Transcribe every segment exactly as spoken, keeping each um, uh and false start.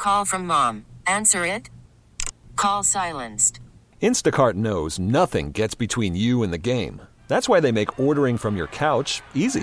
Call from mom. Answer it. Call silenced. Instacart knows nothing gets between you and the game. That's why they make ordering from your couch easy.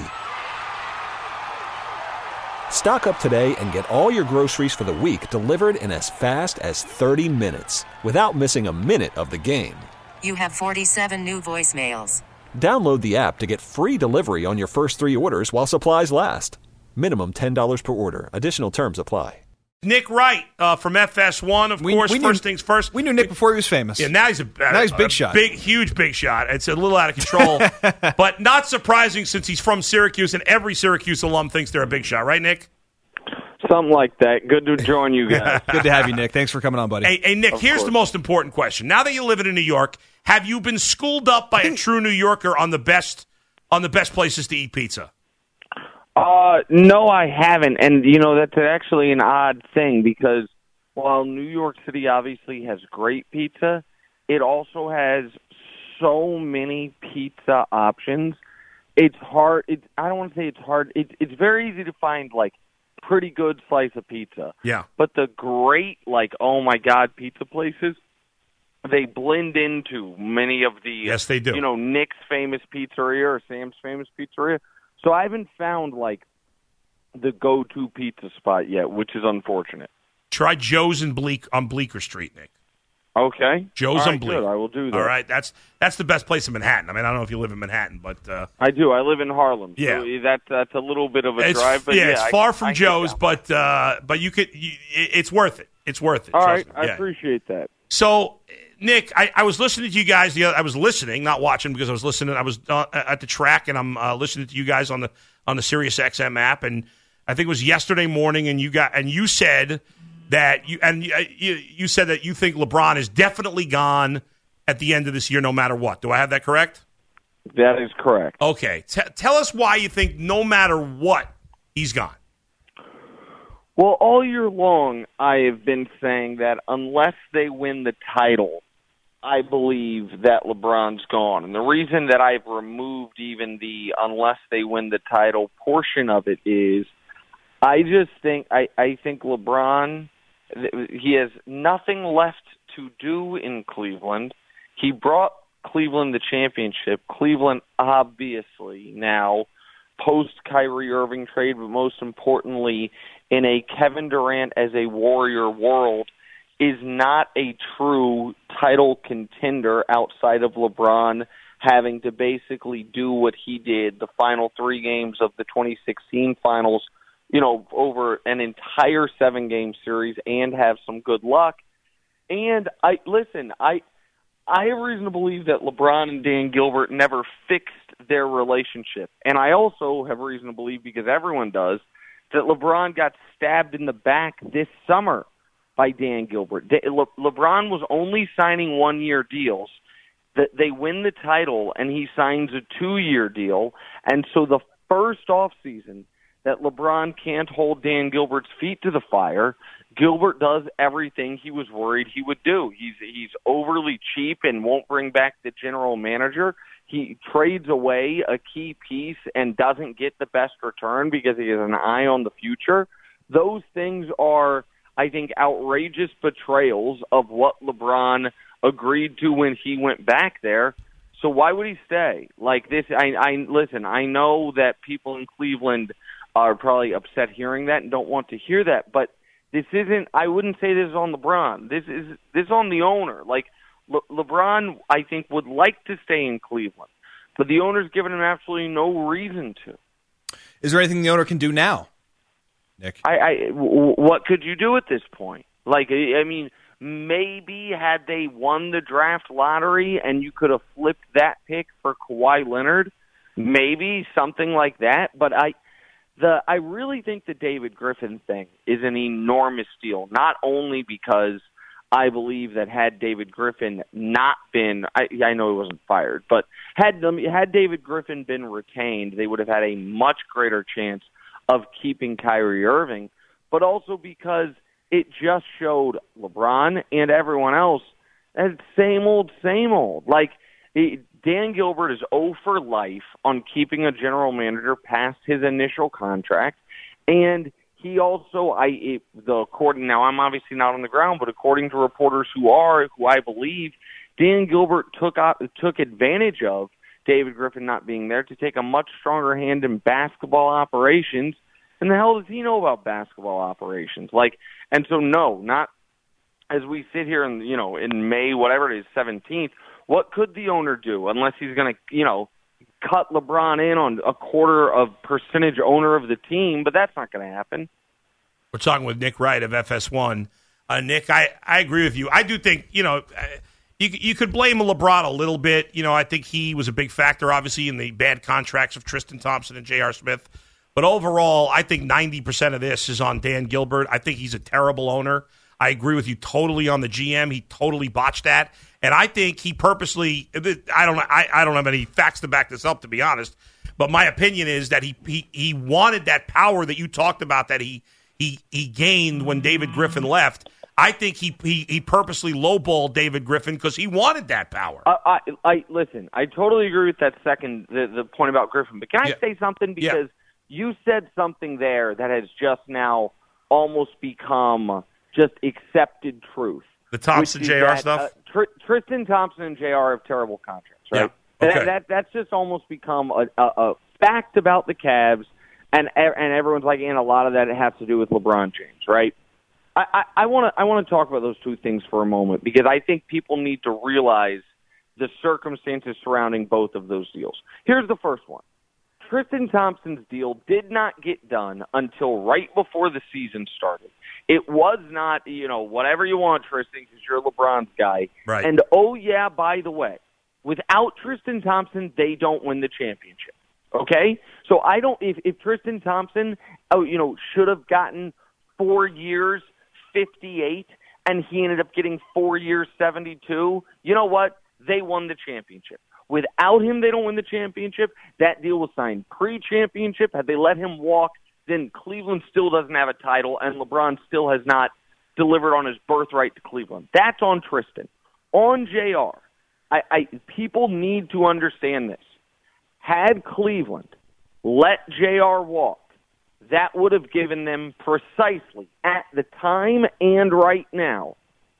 Stock up today and get all your groceries for the week delivered in as fast as thirty minutes without missing a minute of the game. You have forty-seven new voicemails. Download the app to get free delivery on your first three orders while supplies last. Minimum ten dollars per order. Additional terms apply. Nick Wright uh, from F S one, of we, course. We first knew, things first. We knew Nick before he was famous. Yeah, now he's a, now he's big a shot, big, huge, big shot. It's a little out of control, but not surprising since he's from Syracuse, and every Syracuse alum thinks they're a big shot, right, Nick? Something like that. Good to join you guys. Good to have you, Nick. Thanks for coming on, buddy. Hey, hey Nick. Of here's course. the most important question. Now that you live in New York, have you been schooled up by a true New Yorker on the best on the best places to eat pizza? Uh, no, I haven't. And, you know, that's actually an odd thing because while New York City obviously has great pizza, it also has so many pizza options. It's hard. It's, I don't want to say it's hard. It's, it's very easy to find, like, pretty good slice of pizza. Yeah. But the great, like, oh, my God, pizza places, they blend into many of the, yes, they do. You know, Nick's famous pizzeria or Sam's famous pizzeria. So I haven't found, like, the go-to pizza spot yet, which is unfortunate. Try Joe's in Bleak on Bleecker Street, Nick. Okay. Joe's All right, on Bleecker. good. I will do that. All right, that's that's the best place in Manhattan. I mean, I don't know if you live in Manhattan, but uh, I do. I live in Harlem. Yeah, so that's that's a little bit of a it's, drive, but yeah, yeah, it's I, far from I Joe's, but uh, but you could. You, it's worth it. It's worth it. All right, me. I yeah. appreciate that. So, Nick, I, I was listening to you guys. The other, I was listening, not watching, because I was listening. I was uh, at the track, and I'm uh, listening to you guys on the on the Sirius X M app, and I think it was yesterday morning, and you got and you said that you and you, you said that you think LeBron is definitely gone at the end of this year, no matter what. Do I have that correct? That is correct. Okay, T- tell us why you think no matter what he's gone. Well, all year long, I have been saying that unless they win the title, I believe that LeBron's gone. And the reason that I've removed even the unless they win the title portion of it is I just think I, I think LeBron, he has nothing left to do in Cleveland. He brought Cleveland the championship. Cleveland, obviously, now, post-Kyrie Irving trade, but most importantly, in a Kevin Durant as a Warrior world, is not a true title contender outside of LeBron having to basically do what he did the final three games of the twenty sixteen finals, you know, over an entire seven-game series and have some good luck. And I listen, I I have reason to believe that LeBron and Dan Gilbert never fixed their relationship. And I also have reason to believe, because everyone does, that LeBron got stabbed in the back this summer by Dan Gilbert. Le- LeBron was only signing one-year deals. That they win the title, and he signs a two-year deal. And so the first offseason that LeBron can't hold Dan Gilbert's feet to the fire, Gilbert does everything he was worried he would do. He's he's overly cheap and won't bring back the general manager. He trades away a key piece and doesn't get the best return because he has an eye on the future. Those things are, I think, outrageous betrayals of what LeBron agreed to when he went back there. So why would he stay? Like this, I, I listen, I know that people in Cleveland are probably upset hearing that and don't want to hear that, but this isn't, I wouldn't say this is on LeBron. This is this is on the owner. Like, Le- LeBron, I think, would like to stay in Cleveland, but the owner's given him absolutely no reason to. Is there anything the owner can do now, Nick? I, I w- what could you do at this point? Like, I mean, maybe had they won the draft lottery and you could have flipped that pick for Kawhi Leonard, maybe something like that. But I, the I really think the David Griffin thing is an enormous deal, not only because I believe that had David Griffin not been, I, I know he wasn't fired, but had them, had David Griffin been retained, they would have had a much greater chance of keeping Kyrie Irving, but also because it just showed LeBron and everyone else that same old, same old. Like, it, Dan Gilbert is oh for life on keeping a general manager past his initial contract, and he also, I it, the according now I'm obviously not on the ground, but according to reporters who are, who I believe, Dan Gilbert took out, took advantage of David Griffin not being there to take a much stronger hand in basketball operations. And the hell does he know about basketball operations? Like, and so no, not as we sit here in you know in May, whatever it is, seventeenth. What could the owner do unless he's going to you know cut LeBron in on a quarter of percentage owner of the team? But that's not going to happen. We're talking with Nick Wright of F S one. Uh, Nick, I, I agree with you. I do think you know. You, you could blame LeBron a little bit. You know, I think he was a big factor, obviously, in the bad contracts of Tristan Thompson and J R. Smith. But overall, I think ninety percent of this is on Dan Gilbert. I think he's a terrible owner. I agree with you totally on the G M. He totally botched that. And I think he purposely – I don't I, I don't have any facts to back this up, to be honest. But my opinion is that he he, he wanted that power that you talked about that he he, he gained when David Griffin left. I think he he, he purposely lowballed David Griffin because he wanted that power. Uh, I, I listen. I totally agree with that second the, the point about Griffin. But can I yeah. say something because yeah. you said something there that has just now almost become just accepted truth. The Thompson J R that, stuff. Uh, Tr- Tristan Thompson and J R have terrible contracts, right? Yeah. Okay. That, that that's just almost become a, a, a fact about the Cavs, and and everyone's like, and a lot of that has to do with LeBron James, right? I want to I want to talk about those two things for a moment because I think people need to realize the circumstances surrounding both of those deals. Here's the first one. Tristan Thompson's deal did not get done until right before the season started. It was not, you know, whatever you want, Tristan, because you're LeBron's guy. Right. And, oh, yeah, by the way, without Tristan Thompson, they don't win the championship. Okay? So I don't if, – if Tristan Thompson, oh, you know, should have gotten four years – fifty-eight, and he ended up getting four years, seventy-two. You know what? They won the championship. Without him, they don't win the championship. That deal was signed pre-championship. Had they let him walk, then Cleveland still doesn't have a title, and LeBron still has not delivered on his birthright to Cleveland. That's on Tristan. On J R, I, I, people need to understand this. Had Cleveland let J R walk, that would have given them precisely, at the time and right now,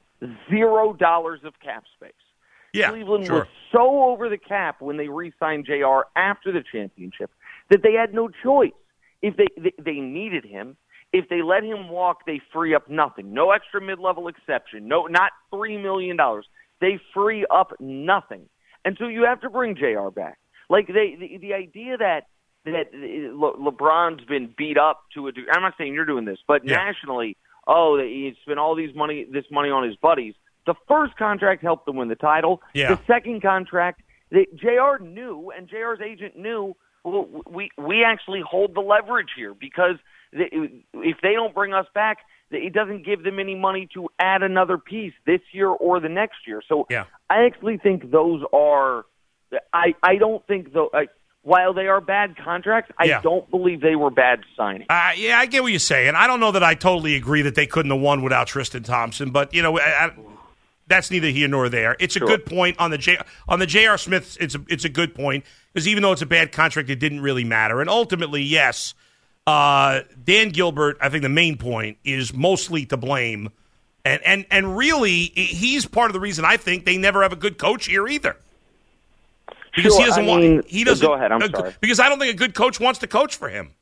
zero dollars of cap space. Yeah, Cleveland sure. was so over the cap when they re-signed J R after the championship that they had no choice. If they, they they needed him, if they let him walk, they free up nothing. No extra mid-level exception. No, not three million dollars. They free up nothing. And so you have to bring J R back. Like they, the, the idea that that Le- LeBron's been beat up to a degree. I'm not saying you're doing this, but yeah. nationally, oh, he spent all these money, this money on his buddies. The first contract helped them win the title. Yeah. The second contract, they, J R knew, and J R's agent knew, well, we we actually hold the leverage here because they, if they don't bring us back, it doesn't give them any money to add another piece this year or the next year. So yeah. I actually think those are. I I don't think though. I, While they are bad contracts, I yeah. don't believe they were bad signings. Uh, yeah, I get what you're saying. I don't know that I totally agree that they couldn't have won without Tristan Thompson, but you know, I, I, that's neither here nor there. It's a sure. good point on the J, on the J R. Smith. It's a, it's a good point because even though it's a bad contract, it didn't really matter. And ultimately, yes, uh, Dan Gilbert. I think the main point is mostly to blame, and and and really, he's part of the reason I think they never have a good coach here either. Because sure, he doesn't I mean, want. He doesn't. Go ahead. I'm uh, sorry. Because I don't think a good coach wants to coach for him.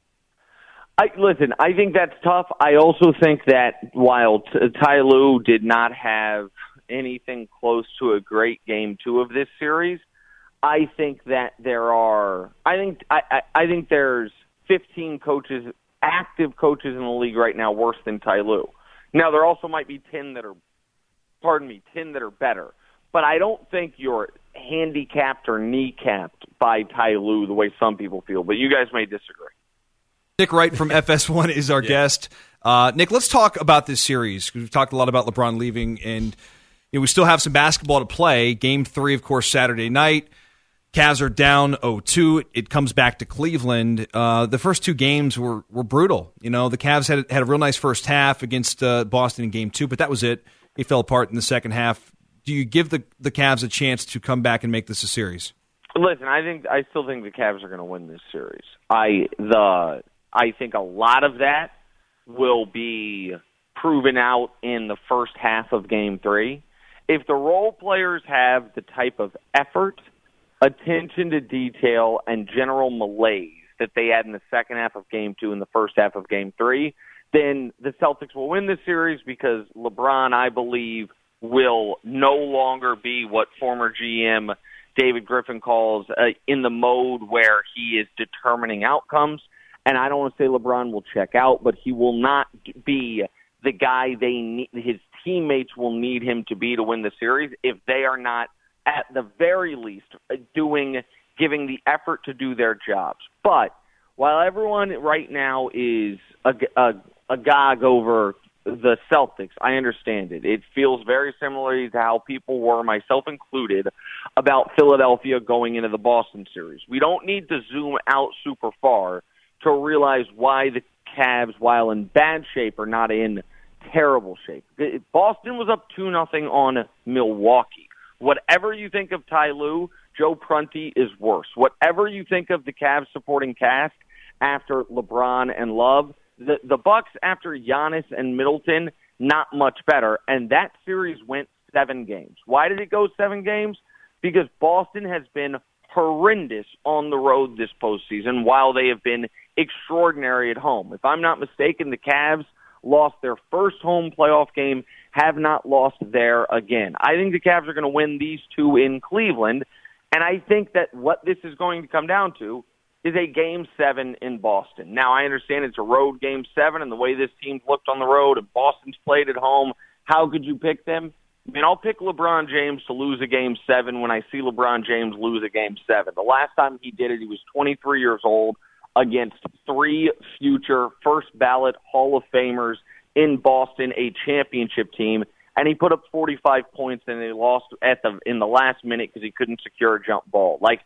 I listen. I think that's tough. I also think that while T- Ty Lue did not have anything close to a great game two of this series, I think that there are. I think. I, I, I think there's fifteen coaches, active coaches in the league right now, worse than Ty Lue. Now there also might be ten that are. Pardon me, ten that are better. But I don't think you're handicapped or kneecapped by Ty Lue the way some people feel. But you guys may disagree. Nick Wright from F S one is our yeah. guest. Uh, Nick, let's talk about this series. We've talked a lot about LeBron leaving, and you know, we still have some basketball to play. Game three, of course, Saturday night. Cavs are down oh two. It comes back to Cleveland. Uh, the first two games were were brutal. You know, the Cavs had had a real nice first half against uh, Boston in game two, but that was it. It fell apart in the second half. Do you give the the Cavs a chance to come back and make this a series? Listen, I think I still think the Cavs are going to win this series. I the I think a lot of that will be proven out in the first half of Game three. If the role players have the type of effort, attention to detail, and general malaise that they had in the second half of Game two and the first half of Game three, then the Celtics will win this series because LeBron, I believe, will no longer be what former G M David Griffin calls uh, in the mode where he is determining outcomes. And I don't want to say LeBron will check out, but he will not be the guy they need, his teammates will need him to be to win the series if they are not, at the very least, doing, giving the effort to do their jobs. But while everyone right now is ag- agog over the Celtics, I understand it. It feels very similarly to how people were, myself included, about Philadelphia going into the Boston series. We don't need to zoom out super far to realize why the Cavs, while in bad shape, are not in terrible shape. Boston was up two nothing on Milwaukee. Whatever you think of Ty Lue, Joe Prunty is worse. Whatever you think of the Cavs supporting cast after LeBron and Love, the, the Bucks after Giannis and Middleton, not much better. And that series went seven games. Why did it go seven games? Because Boston has been horrendous on the road this postseason while they have been extraordinary at home. If I'm not mistaken, the Cavs lost their first home playoff game, have not lost there again. I think the Cavs are going to win these two in Cleveland, and I think that what this is going to come down to is a game seven in Boston. Now, I understand it's a road game seven, and the way this team's looked on the road, and Boston's played at home, how could you pick them? I mean, I'll pick LeBron James to lose a game seven when I see LeBron James lose a game seven. The last time he did it, he was twenty-three years old against three future first-ballot Hall of Famers in Boston, a championship team, and he put up forty-five points, and they lost at the in the last minute because he couldn't secure a jump ball. Like,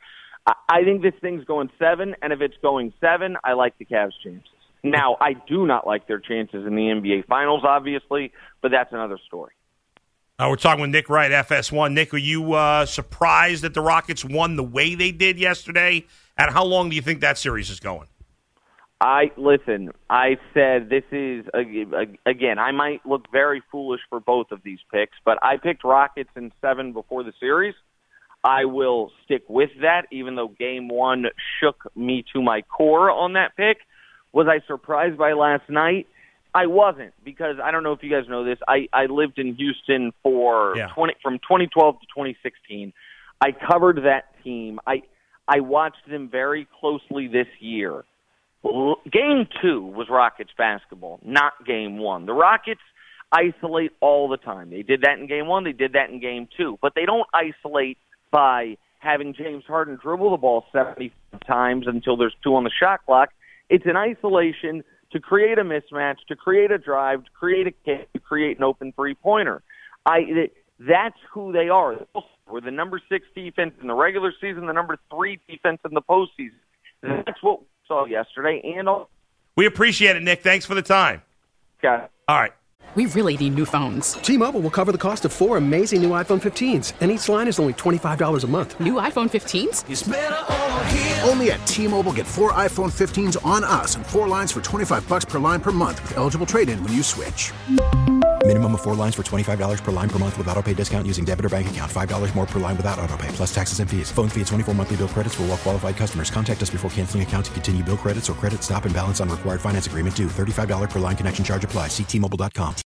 I think this thing's going seven, and if it's going seven, I like the Cavs' chances. Now, I do not like their chances in the N B A Finals, obviously, but that's another story. Uh, we're talking with Nick Wright, F S one. Nick, are you uh, surprised that the Rockets won the way they did yesterday? And how long do you think that series is going? I listen, I said this is, again, I might look very foolish for both of these picks, but I picked Rockets in seven before the series. I will stick with that, even though game one shook me to my core on that pick. Was I surprised by last night? I wasn't, because I don't know if you guys know this. I, I lived in Houston for yeah. twenty from twenty twelve to twenty sixteen. I covered that team. I I watched them very closely this year. Game two was Rockets basketball, not game one. The Rockets isolate all the time. They did that in game one. They did that in game two. But they don't isolate by having James Harden dribble the ball seventy times until there's two on the shot clock. It's an isolation to create a mismatch, to create a drive, to create a kick, to create an open three-pointer. I That's who they are. We're the number six defense in the regular season, the number three defense in the postseason. That's what we saw yesterday. And all- we appreciate it, Nick. Thanks for the time. Got it. All right. We really need new phones. T-Mobile will cover the cost of four amazing new iPhone fifteens, and each line is only twenty-five dollars a month. New iPhone fifteens? It's better over here. Only at T-Mobile, get four iPhone fifteens on us and four lines for twenty-five dollars per line per month with eligible trade-in when you switch. Minimum of four lines for twenty-five dollars per line per month with autopay discount using debit or bank account. five dollars more per line without autopay, plus taxes and fees. Phone fee at twenty-four monthly bill credits for well-qualified customers. Contact us before canceling account to continue bill credits or credit stop and balance on required finance agreement due. thirty-five dollars per line connection charge applies. See T Mobile dot com.